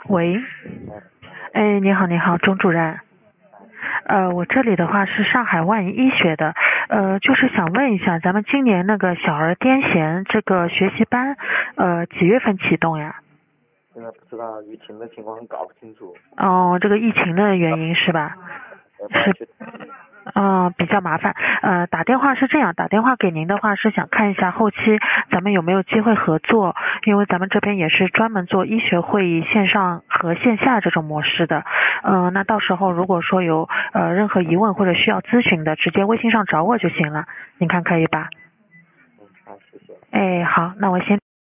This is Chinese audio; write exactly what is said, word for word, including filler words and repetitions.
喂，哎，你好，你好，钟主任。呃，我这里的话是上海万医学的，呃，就是想问一下，咱们今年那个小儿癫痫这个学习班，呃，几月份启动呀？ 现在不知道疫情的情况搞不清楚， 哦，这个疫情的原因是吧？是， 要不要去？ 嗯，比较麻烦。呃，打电话是这样，打电话给您的话是想看一下后期咱们有没有机会合作，因为咱们这边也是专门做医学会议线上和线下这种模式的。嗯、呃，那到时候如果说有呃任何疑问或者需要咨询的，直接微信上找我就行了，您看可以吧？ 嗯，好，谢谢。 哎，好，那我先。